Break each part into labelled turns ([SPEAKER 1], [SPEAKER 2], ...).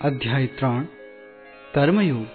[SPEAKER 1] અધ્યાય 3 કર્મયોગ।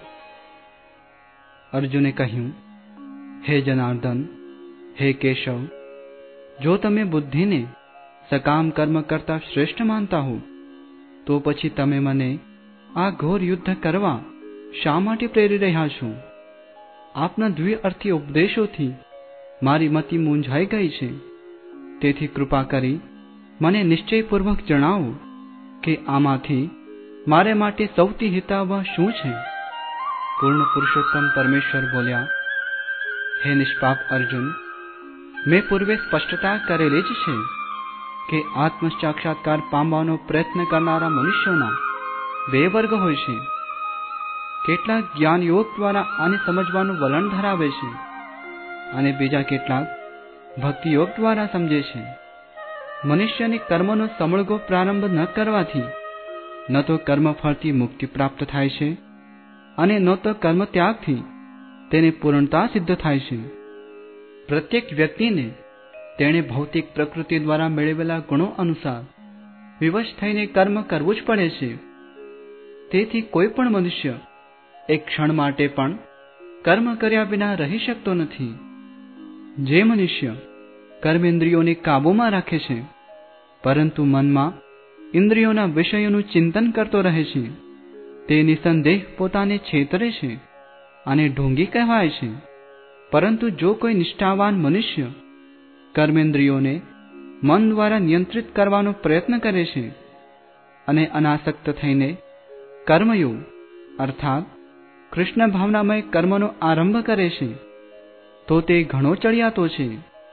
[SPEAKER 1] અર્જુને કહ્યું, હે જનાર્દન, હે કેશવ, જો તમે બુદ્ધિને સકામ કર્મ કરતા શ્રેષ્ઠ માનતા હો તો પછી તમે મને આ ઘોર યુદ્ધ કરવા શા માટે પ્રેરી રહ્યા છો? આપના દ્વિઅર્થી ઉપદેશોથી મારી મતિ મૂંઝાઈ ગઈ છે, તેથી કૃપા કરી મને નિશ્ચયપૂર્વક જણાવો કે આમાંથી મારે માટે સૌથી હિતાવહ શું છે? પૂર્ણ પુરુષોત્તમ પરમેશ્વર બોલ્યા, હે નિષ્પાપ અર્જુન, મેં પૂર્વે સ્પષ્ટતા કરેલી જ છે કે આત્મ સાક્ષાત્કાર પામવાનો પ્રયત્ન કરનારા મનુષ્યોના બે વર્ગ હોય છે। કેટલાક જ્ઞાન યોગ દ્વારા આને સમજવાનું વલણ ધરાવે છે અને બીજા કેટલાક ભક્તિ યોગ દ્વારા સમજે છે। મનુષ્યને કર્મનો સમૂળગો પ્રારંભ ન કરવાથી ન તો કર્મફળથી મુક્તિ પ્રાપ્ત થાય છે અને ન તો કર્મ ત્યાગથી તેને પૂર્ણતા સિદ્ધ થાય છે। પ્રત્યેક વ્યક્તિને તેણે ભૌતિક પ્રકૃતિ દ્વારા મેળવેલા ગુણો અનુસાર વિવશ થઈને કર્મ કરવું જ પડે છે। તેથી કોઈ પણ મનુષ્ય એક ક્ષણ માટે પણ કર્મ કર્યા વિના રહી શકતો નથી। જે મનુષ્ય કર્મેન્દ્રિયોને કાબૂમાં રાખે છે પરંતુ મનમાં ઇન્દ્રિયોના વિષયોનું ચિંતન કરતો રહે છે, તે નિસંદેહ પોતાને છેતરે છે અને ઢોંગી કહેવાય છે। પરંતુ જો કોઈ નિષ્ઠાવાન મનુષ્ય કર્મેન્દ્રિયોને મન દ્વારા નિયંત્રિત કરવાનો પ્રયત્ન કરે છે અને અનાસક્ત થઈને કર્મયોગ અર્થાત કૃષ્ણ ભાવનામય કર્મનો આરંભ કરે છે તો તે ઘણો ચડિયાતો છે।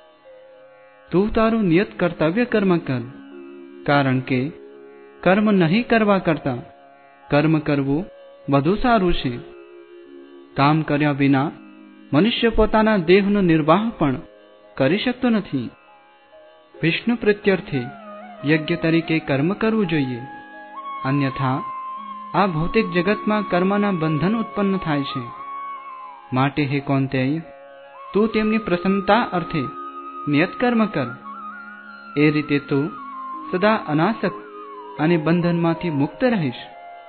[SPEAKER 1] તું તારું નિયત કર્તવ્ય કર્મ કર, કારણ કે કર્મ નહીં કરવા કરતા કર્મ કરવું વધુ સારું છે। કામ કર્યા વિના મનુષ્ય પોતાના દેહનો નિર્વાહ પણ કરી શકતો નથી। વિષ્ણુ પ્રીત્યર્થે યજ્ઞ તરીકે કર્મ કરવું જોઈએ, અન્યથા આ ભૌતિક જગતમાં કર્મના બંધન ઉત્પન્ન થાય છે। માટે હે કૌંતેય, તું તેમની પ્રસન્નતા અર્થે નિયત કર્મ કર। એ રીતે તું સદા અનાસક્ત અને બંધનમાંથી મુક્ત રહીશ।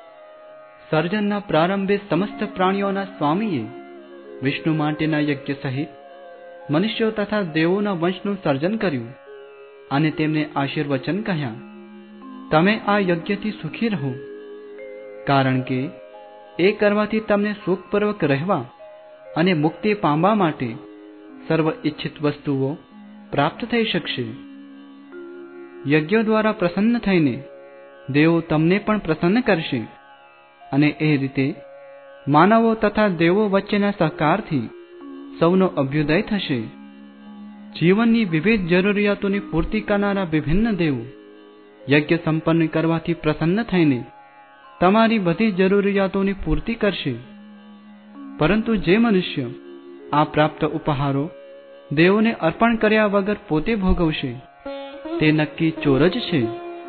[SPEAKER 1] સર્જનના પ્રારંભે સમસ્ત પ્રાણીઓના સ્વામીએ વિષ્ણુ માટેના યજ્ઞ સહિત મનુષ્યો તથા દેવોના વંશનું સર્જન કર્યું અને તેમને આશીર્વચન કહ્યા, તમે આ યજ્ઞથી સુખી રહો, કારણ કે એ કરવાથી તમને સુખપૂર્વક રહેવા અને મુક્તિ પામવા માટે સર્વ ઇચ્છિત વસ્તુઓ પ્રાપ્ત થઈ શકશે। યજ્ઞો દ્વારા પ્રસન્ન થઈને દેવો તમને પણ પ્રસન્ન કરશે અને એ રીતે માનવો તથા દેવો વચ્ચેના સહકારથી સૌનો અભ્યુદય થશે। જીવનની વિવિધ જરૂરિયાતોની પૂર્તિ કરનારા વિભિન્ન દેવો યજ્ઞ સંપન્ન કરવાથી પ્રસન્ન થઈને તમારી બધી જરૂરિયાતોની પૂર્તિ કરશે। પરંતુ જે મનુષ્ય આ પ્રાપ્ત ઉપહારો દેવોને અર્પણ કર્યા વગર પોતે ભોગવશે તે નક્કી ચોર જ છે।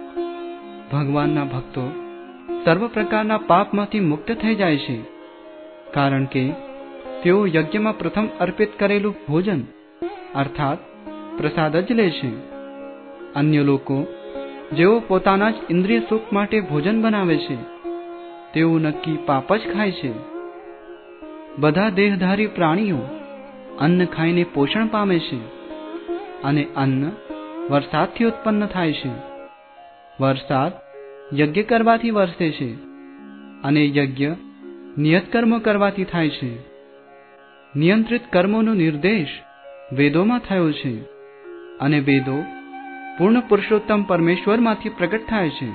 [SPEAKER 1] ભગવાનના ભક્તો સર્વ પ્રકારના પાપમાંથી મુક્ત થઈ જાય છે, કારણ કે તેઓ યજ્ઞમાં પ્રથમ અર્પિત કરેલું ભોજન અર્થાત પ્રસાદ જ લે છે। અન્ય લોકો જેઓ પોતાના જ ઇન્દ્રિય સુખ માટે ભોજન બનાવે છે તેઓ નક્કી પાપ જ ખાય છે। બધા દેહધારી પ્રાણીઓ અન્ન ખાઈને પોષણ પામે છે અને અન્ન વરસાદથી ઉત્પન્ન થાય છે। વરસાદ યજ્ઞ કરવાથી વરસે છે અને યજ્ઞ નિયત કર્મો કરવાથી થાય છે। નિયંત્રિત કર્મોનો નિર્દેશ વેદોમાં થયો છે અને વેદો પૂર્ણ પુરુષોત્તમ પરમેશ્વરમાંથી પ્રગટ થાય છે।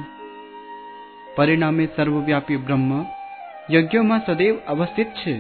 [SPEAKER 1] પરિણામે સર્વવ્યાપી બ્રહ્મ યજ્ઞોમાં સદૈવ અવસ્થિત છે।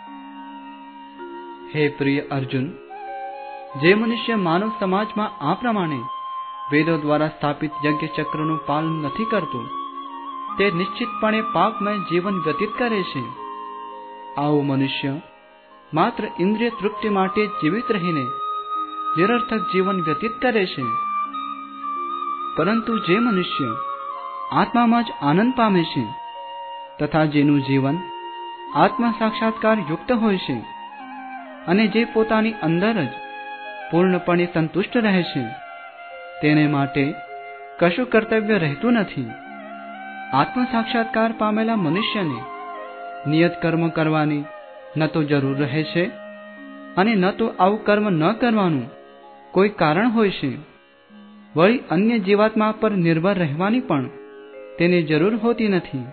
[SPEAKER 1] હે પ્રિય અર્જુન, જે મનુષ્ય માનવ સમાજમાં આ પ્રમાણે વેદો દ્વારા સ્થાપિત યજ્ઞ ચક્રનું પાલન નથી કરતો તે નિશ્ચિતપણે પાપમય જીવન વ્યતીત કરે છે। આવો મનુષ્ય માત્ર ઇન્દ્રિય તૃપ્તિ માટે જીવિત રહીને નિરર્થક જીવન વ્યતીત કરે છે। પરંતુ જે મનુષ્ય આત્મામાં જ આનંદ પામે છે તથા જેનું જીવન આત્મા સાક્ષાત્કાર યુક્ત હોય છે અને જે પોતાની અંદર જ પૂર્ણપણે સંતુષ્ટ રહે છે તેને માટે કશું કર્તવ્ય રહેતું નથી। આત્મ સાક્ષાત્કાર પામેલા મનુષ્યને નિયત કર્મ કરવાની ન તો જરૂર રહે છે અને ન તો આવું કર્મ ન કરવાનું કોઈ કારણ હોય છે. વળી અન્ય જીવાત્મા પર નિર્ભર રહેવાની પણ તેને જરૂર હોતી નથી.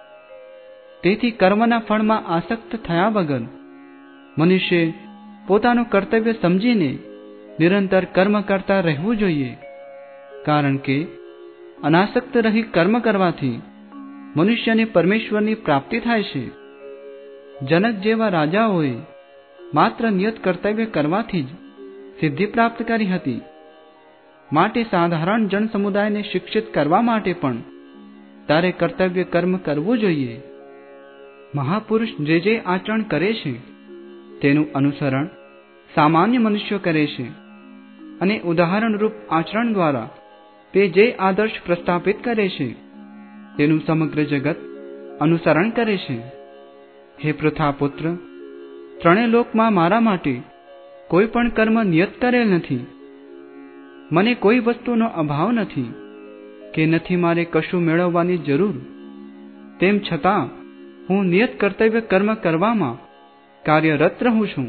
[SPEAKER 1] તેથી કર્મના ફળમાં આસક્ત થયા વગર મનુષ્ય પોતાનું કર્તવ્ય સમજીને નિરંતર કર્મ કરતા રહેવું જોઈએ. કારણ કે અનાસક્ત રહી કર્મ કરવાથી મનુષ્યને પરમેશ્વરની પ્રાપ્તિ થાય છે. જનક જેવા રાજાઓએ માત્ર નિયત કર્તવ્ય કરવાથી જ સિદ્ધિ પ્રાપ્ત કરી હતી. માટે સાધારણ જન સમુદાયને શિક્ષિત કરવા માટે પણ તારે કર્તવ્ય કર્મ કરવું જોઈએ. મહાપુરુષ જે આચરણ કરે છે તેનું અનુસરણ સામાન્ય મનુષ્યો કરે છે અને ઉદાહરણરૂપ આચરણ દ્વારા તે જે આદર્શ પ્રસ્થાપિત કરે છે તેનું સમગ્ર જગત અનુસરણ કરે છે. હે પૃથાપુત્ર, ત્રણેય લોકમાં મારા માટે કોઈ પણ કર્મ નિયત કરેલ નથી. મને કોઈ વસ્તુનો અભાવ નથી કે નથી મારે કશું મેળવવાની જરૂર. તેમ છતાં હું નિયત કર્તવ્ય કર્મ કરવામાં કાર્યરત રહું છું.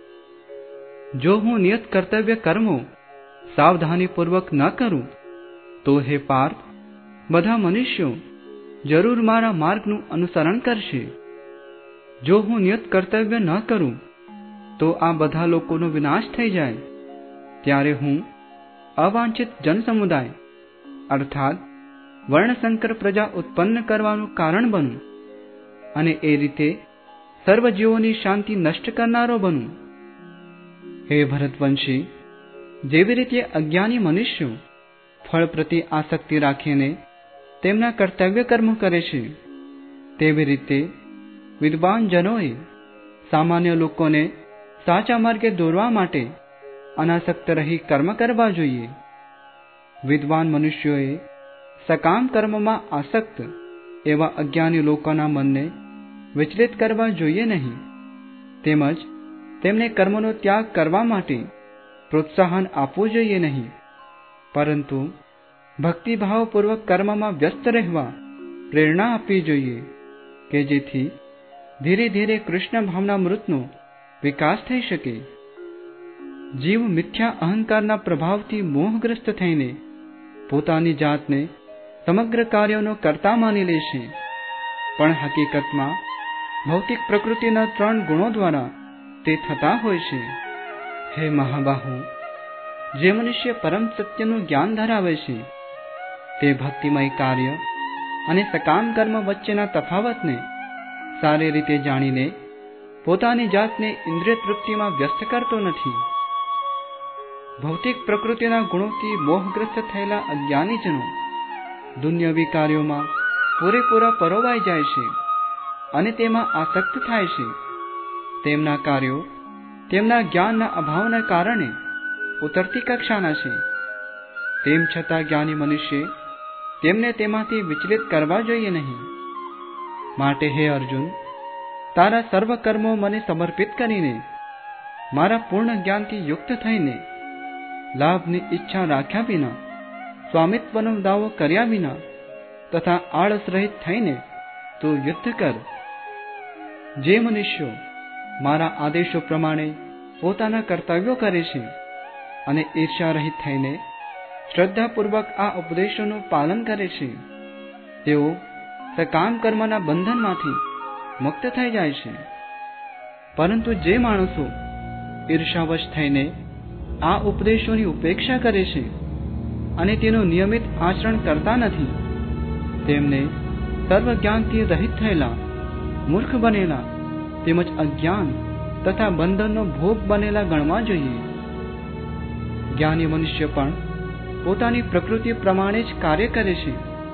[SPEAKER 1] જો હું નિયત કર્તવ્ય કર્મો સાવધાનીપૂર્વક ન કરું તો હે પાર્થ, બધા મનુષ્યો જરૂર મારા માર્ગનું અનુસરણ કરશે. જો હું નિયત કર્તવ્ય ન કરું તો આ બધા લોકોનો વિનાશ થઈ જાય. ત્યારે હું અવાંછિત જન સમુદાય અર્થાત વર્ણશંકર પ્રજા ઉત્પન્ન કરવાનું કારણ બનું અને એ રીતે સર્વ જીવોની શાંતિ નષ્ટ કરનારો બનું. હે ભરતવંશી, જેવી રીતે અજ્ઞાની મનુષ્યો ફળ પ્રતિ આસક્તિ રાખીને તેમના કર્તવ્ય કર્મો કરે છે, તેવી રીતે વિદ્વાન જનોએ સામાન્ય લોકોને સાચા માર્ગે દોરવા માટે અનાસક્ત રહી કર્મ કરવા જોઈએ. વિદ્વાન મનુષ્યોએ સકામ કર્મમાં આસક્ત એવા અજ્ઞાની લોકોના મનને વિચલિત કરવા જોઈએ નહીં. તેમજ તેમને કર્મનો ત્યાગ કરવા માટે પ્રોત્સાહન આપવું જોઈએ નહીં, પરંતુ ભક્તિભાવપૂર્વક કર્મમાં વ્યસ્ત રહેવા પ્રેરણા આપવી જોઈએ કે જેથી ધીરે ધીરે કૃષ્ણ ભાવનામૃતનો વિકાસ થઈ શકે. જીવ મિથ્યા અહંકારના પ્રભાવથી મોહગ્રસ્ત થઈને પોતાની જાતને સમગ્ર કાર્યોનો કર્તા માની લે છે, પણ હકીકતમાં ભૌતિક પ્રકૃતિના 3 ગુણો દ્વારા તે થતા હોય છે. હે મહાબાહુ, જે મનુષ્ય પરમ સત્યનું જ્ઞાન ધરાવે છે તે ભક્તિમય કાર્ય અને સકામ કર્મ વચ્ચેના તફાવતને સારી રીતે જાણીને પોતાની જાતને ઇન્દ્રિય તૃપ્તિમાં વ્યસ્ત કરતો નથી. ભૌતિક પ્રકૃતિના ગુણોથી મોહગ્રસ્ત થયેલા અજ્ઞાનીજનો દુન્યવી કાર્યોમાં પૂરેપૂરા પરોવાઈ જાય છે અને તેમાં આસક્ત થાય છે. તેમના કાર્યો તેમના જ્ઞાનના અભાવના કારણે ઉતરતી કક્ષાના છે. તેમ છતાં જ્ઞાની મનુષ્ય તેમને તેમાંથી વિચલિત કરવા જોઈએ નહીં. માટે હે અર્જુન, તારા સર્વ કર્મો મને સમર્પિત કરીને મારા પૂર્ણ જ્ઞાનથી યુક્ત થઈને લાભની ઈચ્છા રાખ્યા વિના, સ્વામિત્વનો દાવો કર્યા વિના તથા આળસ રહિત થઈને તું યુદ્ધ કર. જે મનુષ્યો મારા આદેશો પ્રમાણે પોતાના કર્તવ્યો કરે છે અને ઈર્ષા રહિત થઈને શ્રદ્ધાપૂર્વક આ ઉપદેશોનું પાલન કરે છે, તેઓ સકામ કર્મના બંધનમાંથી મુક્ત થઈ જાય છે. પરંતુ જે માણસો ઈર્ષાવશ થઈને આ ઉપદેશોની ઉપેક્ષા કરે છે અને તેનું નિયમિત આચરણ કરતા નથી, તેમને સર્વ જ્ઞાનથી રહિત થયેલા, મૂર્ખ બનેલા તેમજ અજ્ઞાન તથા બંધનનો ભોગ બનેલા ગણવા જોઈએ. જ્ઞાની મનુષ્ય પણ પોતાની પ્રકૃતિ પ્રમાણે જ કાર્ય કરે છે,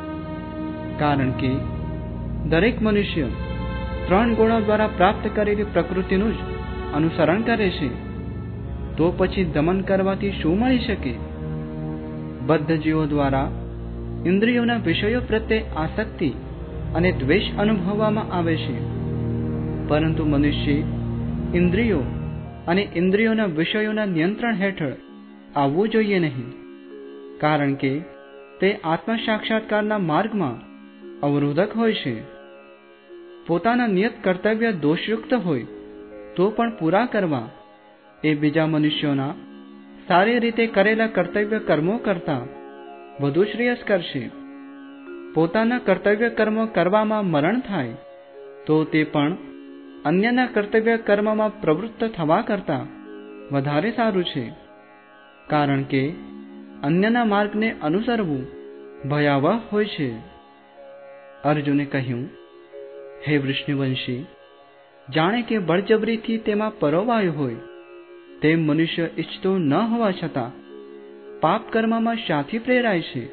[SPEAKER 1] કારણ કે દરેક મનુષ્ય 3 ગુણો દ્વારા પ્રાપ્ત કરેલી પ્રકૃતિનું જ અનુસરણ કરે છે. તો પછી દમન કરવાથી શું મળી શકે? બદ્ધ જીવો દ્વારા ઇન્દ્રિયોના વિષયો પ્રત્યે આસક્તિ અને દ્વેષ અનુભવવામાં આવે છે, પરંતુ મનુષ્ય ઇન્દ્રિયો અને ઇન્દ્રિયોના વિષયોના નિયંત્રણ હેઠળ આવવું જોઈએ નહીં, કારણ કે તે આત્મ સાક્ષાત્કારના માર્ગમાં અવરોધક હોય છે. પોતાના નિયત કર્તવ્ય દોષયુક્ત હોય તો પણ પૂરા કરવા એ બીજા મનુષ્યોના સારી રીતે કરેલા કર્તવ્ય કર્મો કરતાં વધુ શ્રેયસ્કર છે. પોતાના કર્તવ્ય કર્મો કરવામાં મરણ થાય તો તે પણ અન્યના કર્તવ્ય કર્મમાં પ્રવૃત્ત થવા કરતાં વધારે સારું છે. કારણ કે અન્યના માર્ગને અનુસરવું ભયાવહ હોય છે. અર્જુને કહ્યું, હે વૃષ્ણિવંશી, જાણે કે બળજબરીથી તેમાં પરોવાયો હોય તેમ મનુષ્ય ઈચ્છતો ન હોવા છતાં પાપ કર્મમાં શાથી પ્રેરાય છે?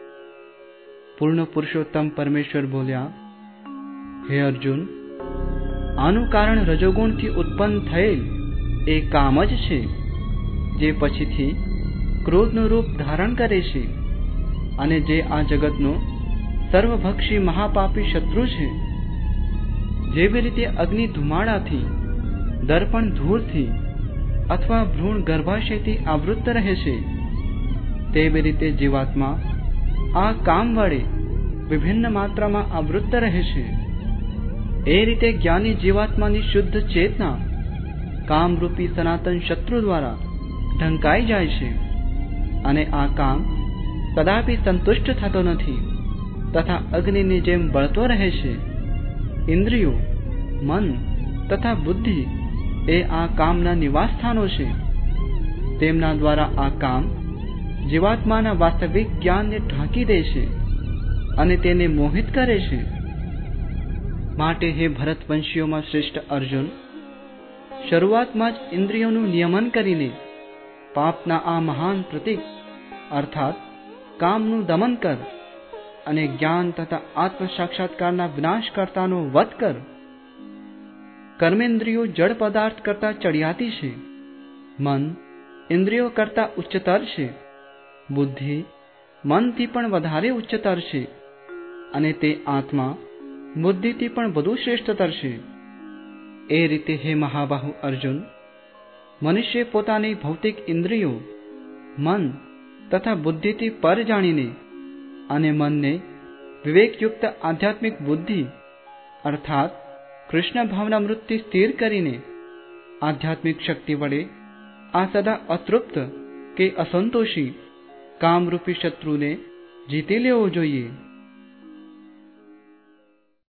[SPEAKER 1] પૂર્ણ પુરુષોત્તમ પરમેશ્વર બોલ્યા, હે અર્જુન, આનું કારણ રજોગુણથી ઉત્પન્ન થયેલ એ કામ જ છે, જે પછીથી ક્રોધનું રૂપ ધારણ કરે છે અને જે આ જગતનો સર્વભક્ષી મહાપાપી શત્રુ છે. જેવી રીતે અગ્નિ ધુમાડાથી, દર્પણ ધૂળથી અથવા ભ્રૂણ ગર્ભાશયથી આવૃત્ત રહે છે, તેવી રીતે જીવાત્મા આ કામ વડે વિભિન્ન માત્રામાં આવૃત્ત રહે છે. એ રીતે જ્ઞાની જીવાત્માની શુદ્ધ ચેતના કામરૂપી સનાતન શત્રુ દ્વારા ઢંકાઈ જાય છે અને આ કામ કદાપી સંતુષ્ટ થતો નથી તથા અગ્નિની જેમ બળતો રહે છે. ઇન્દ્રિયો, મન તથા બુદ્ધિ એ આ કામના નિવાસ સ્થાનો છે. તેમના દ્વારા આ કામ જીવાત્માના વાસ્તવિક જ્ઞાનને ઢાંકી દે છે અને તેને મોહિત કરે છે. માટે હે ભરતવંશીઓમાં શ્રેષ્ઠ અર્જુન, શરૂઆતમાં જ ઇન્દ્રિયોનું નિયમન કરીને પાપના આ મહાન પ્રતીક અર્થાત કામનું દમન કર અને જ્ઞાન તથા આત્મ સાક્ષાત્કારના વિનાશકર્તાનો વધ કર. કર્મેન્દ્રિયો જડ પદાર્થ કરતા ચડિયાતી છે. મન ઇન્દ્રિયો કરતા ઉચ્ચતર છે. બુદ્ધિ મનથી પણ વધારે ઉચ્ચતર છે અને તે આત્મા બુદ્ધિથી પણ વધુ શ્રેષ્ઠતર છે. એ રીતે હે મહાબાહુ અર્જુન, મનુષ્ય પોતાની ભૌતિક ઇન્દ્રિયો, મન તથા બુદ્ધિથી પર જાણીને અને મનને વિવેકયુક્ત આધ્યાત્મિક બુદ્ધિ અર્થાત કૃષ્ણ ભાવનામૃતથી સ્થિર કરીને આધ્યાત્મિક શક્તિ વડે આ સદા અતૃપ્ત કે અસંતોષી કામરૂપી શત્રુને જીતી લેવો જોઈએ.